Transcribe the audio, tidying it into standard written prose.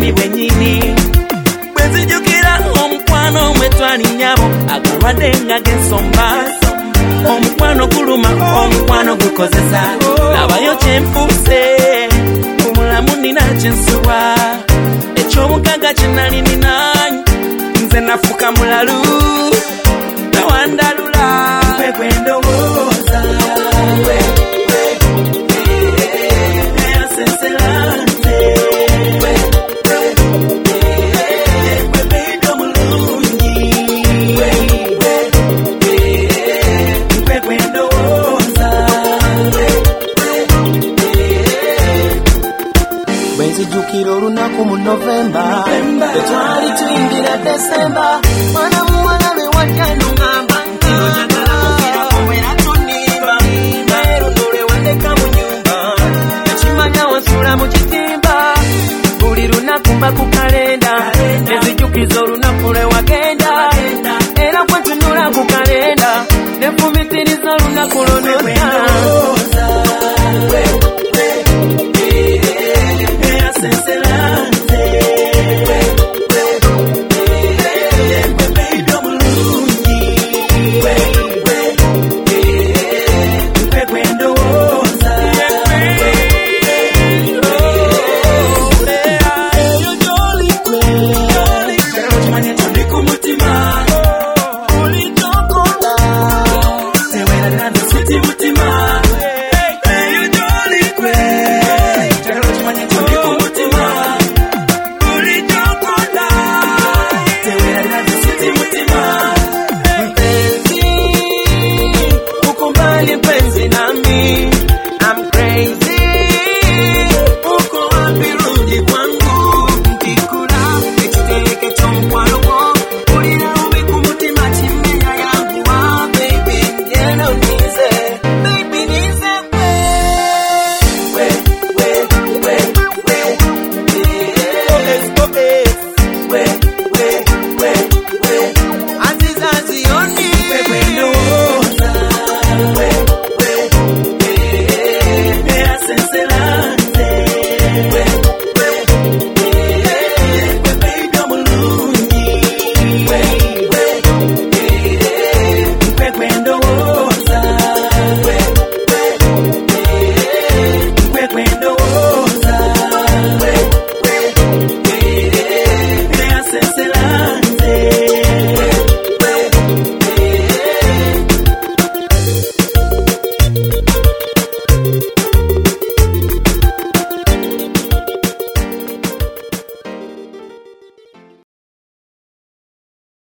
bali bwenyini bwenzijukira omukwano mwetwali nyabo agalwadde nga gensomba omukwano kuluma omukwano gukozesa labayo kyenfuuse omulamu nina kyensuwa ekyomukaga kyenali ninanyi nze nafuka mulalu nawandalula kwendowooza Bwenzijukira olunaku mu Novemba etwali tuyingira December mwana muwala lwe wadda n'ongamba nti oyagala kugira kubeera toniba naero nolwe wandeka mu nyumba ekimanya wasula mu kitimba buli lunaku mba ku kalenda nezijukiza olunaku lwe wagenda era kwetunula ku kalenda nefumitiriza olunaku lwono